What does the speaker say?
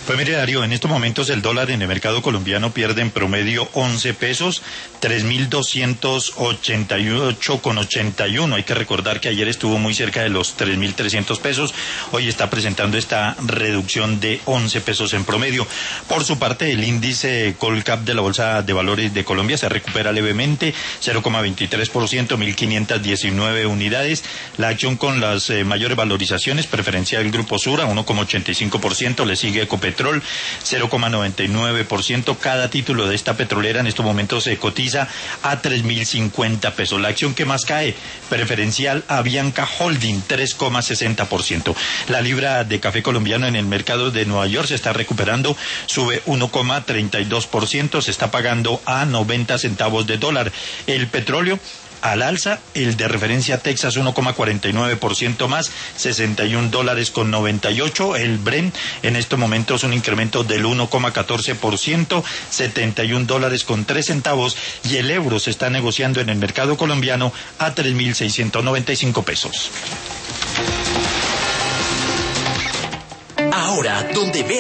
Pues mire, Darío, en estos momentos el dólar en el mercado colombiano pierde en promedio 11 pesos, 3.288,81. Hay que recordar que ayer estuvo muy cerca de los 3.300 pesos. Hoy está presentando esta reducción de 11 pesos en promedio. Por su parte, el índice Colcap de la Bolsa de Valores de Colombia se recupera levemente, 0,23%, 1.519 unidades. La acción con las mayores valorizaciones, preferencial Grupo Sura, 1,85%, le sigue Ecopetrol, 0,99%. Cada título de esta petrolera en estos momentos se cotiza a 3.050 pesos. La acción que más cae, preferencial Avianca Holding, 3,60%. La libra de café colombiano en el mercado de Nueva York se está recuperando, sube 1,32%, se está pagando a 90 centavos de dólar. El petróleo al alza, el de referencia Texas 1,49% más, $61.98. El Brent en estos momentos un incremento del 1,14%, $71.03. Y el euro se está negociando en el mercado colombiano a 3.695 pesos. Ahora, donde ve